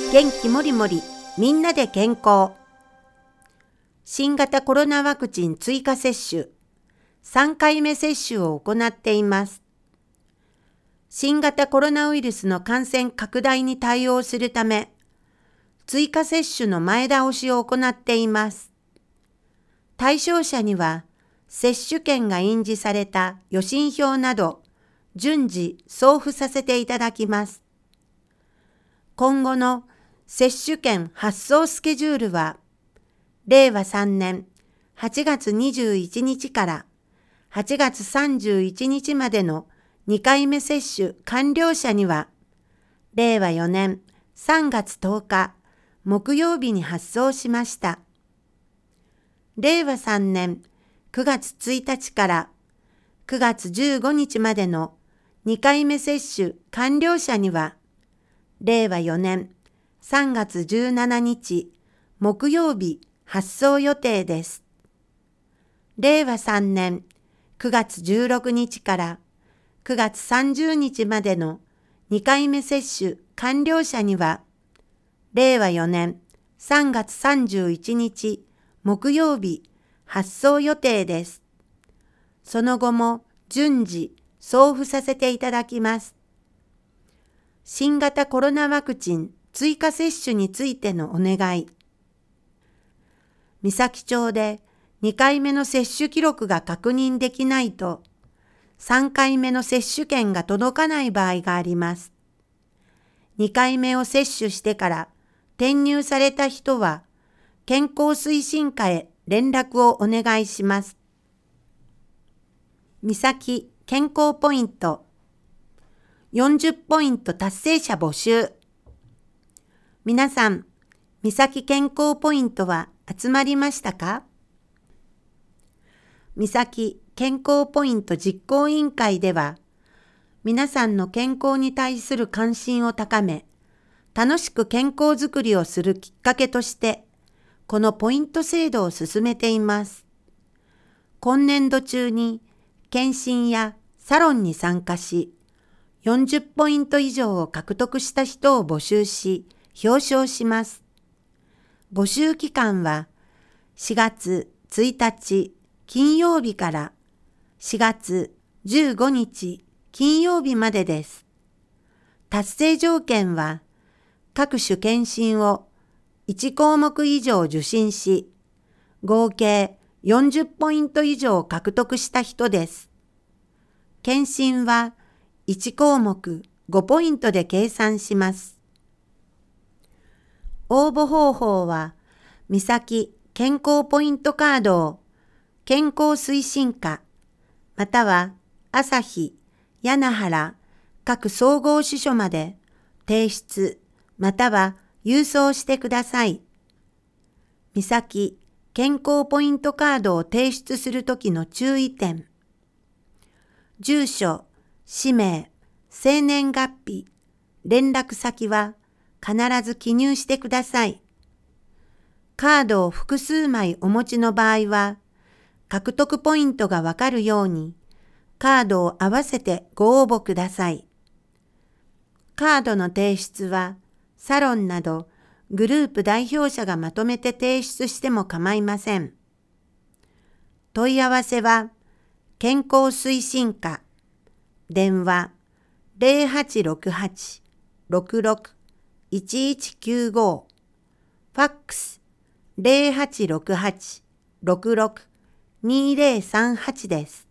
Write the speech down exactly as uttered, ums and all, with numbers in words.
元気もりもりみんなで健康。新型コロナワクチン追加接種さんかいめ接種を行っています。新型コロナウイルスの感染拡大に対応するため、追加接種の前倒しを行っています。対象者には、接種券が印字された予診票など、順次送付させていただきます。今後の接種券発送スケジュールは、れいわさんねんはちがつにじゅういちにちからはちがつさんじゅういちにちまでのにかいめ接種完了者には、れいわよねんさんがつとおか木曜日に発送しました。れいわさんねんくがつついたちからくがつじゅうごにちまでのにかいめ接種完了者には、れいわよねんさんがつじゅうしちにち木曜日発送予定です。れいわさんねんくがつじゅうろくにちからくがつさんじゅうにちまでのにかいめ接種完了者には、れいわよねんさんがつさんじゅういちにち木曜日発送予定です。その後も順次送付させていただきます。新型コロナワクチン追加接種についてのお願い。三崎町でにかいめの接種記録が確認できないと、さんかいめの接種券が届かない場合があります。にかいめを接種してから転入された人は、健康推進課へ連絡をお願いします。三崎健康ポイントよんじゅっポイント達成者募集。皆さん、三崎健康ポイントは集まりましたか？三崎健康ポイント実行委員会では、皆さんの健康に対する関心を高め、楽しく健康づくりをするきっかけとして、このポイント制度を進めています。今年度中に検診やサロンに参加し、よんじゅっポイント以上を獲得した人を募集し、表彰します。募集期間はしがつついたち金曜日からしがつじゅうごにち金曜日までです。達成条件は各種検診をいちこうもく以上受診し、合計よんじゅっポイント以上獲得した人です。検診はいちこうもくごポイントで計算します。応募方法は、三崎健康ポイントカードを健康推進課、または朝日、屋那覇各総合支所まで提出、または郵送してください。三崎健康ポイントカードを提出するときの注意点。住所、氏名、生年月日、連絡先は必ず記入してください。カードを複数枚お持ちの場合は、獲得ポイントがわかるように、カードを合わせてご応募ください。カードの提出は、サロンなどグループ代表者がまとめて提出しても構いません。問い合わせは、健康推進課、電話ゼロはちろくはち ろくろく いちいちきゅうご、ファックスゼロはちろくはち ろくろく にゼロさんはちです。